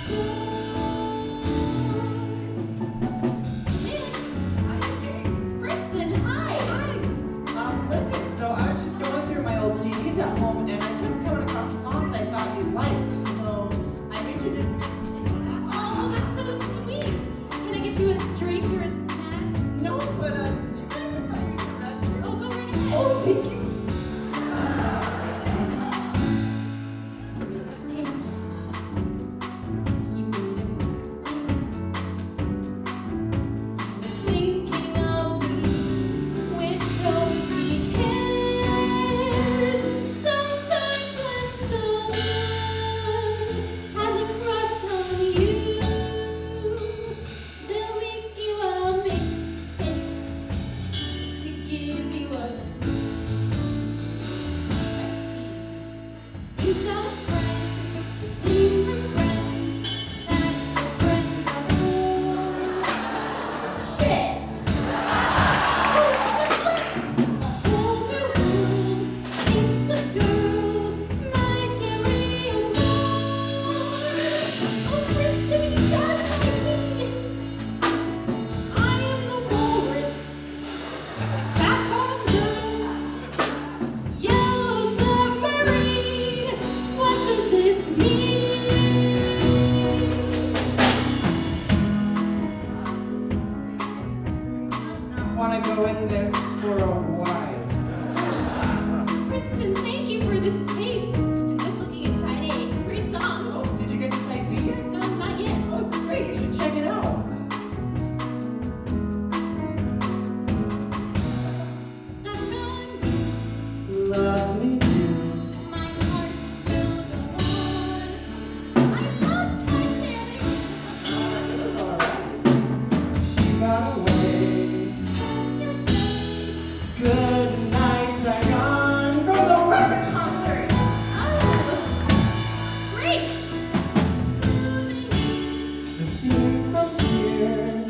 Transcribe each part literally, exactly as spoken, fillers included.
want to go in there for a while. Princeton, thank you for this tape. It's looking exciting. Great songs. Oh, did you get to Site B yet? No, not yet. Oh, it's great. You should check it out. Stuck on you. Love me too. My heart will go on. I love Titanic. Uh, it was alright. She got away. Good night, Saigon, from the record concert. Oh, great. The theme from Cheers.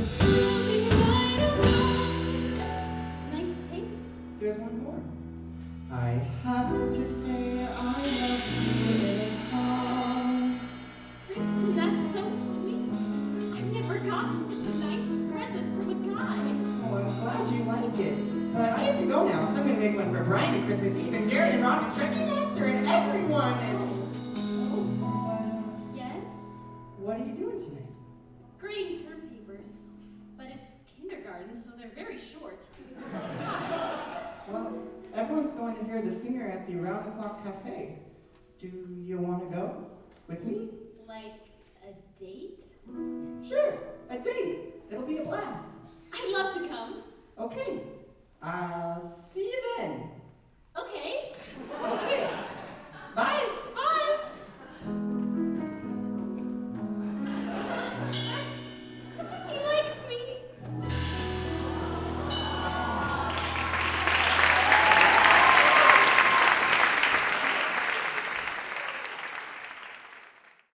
Nice tape. There's one more. I have to say I love you in a song. Princeton, that's so sweet. I've never gotten such a nice present from a guy. Oh, I'm glad you like it. But I have to go now, so I'm gonna make one for Brian at Christmas Eve, and Garrett and Rob and Trekkie Monster and everyone. And oh, but uh, Yes? what are you doing tonight? Grading term papers. But it's kindergarten, so they're very short. Well, everyone's going to hear the singer at the Around the Clock Cafe. Do you want to go with me? Like a date? Sure, a date. It'll be a blast. I'd love to come. Okay. I'll see you then. Okay. Okay. Bye. Bye.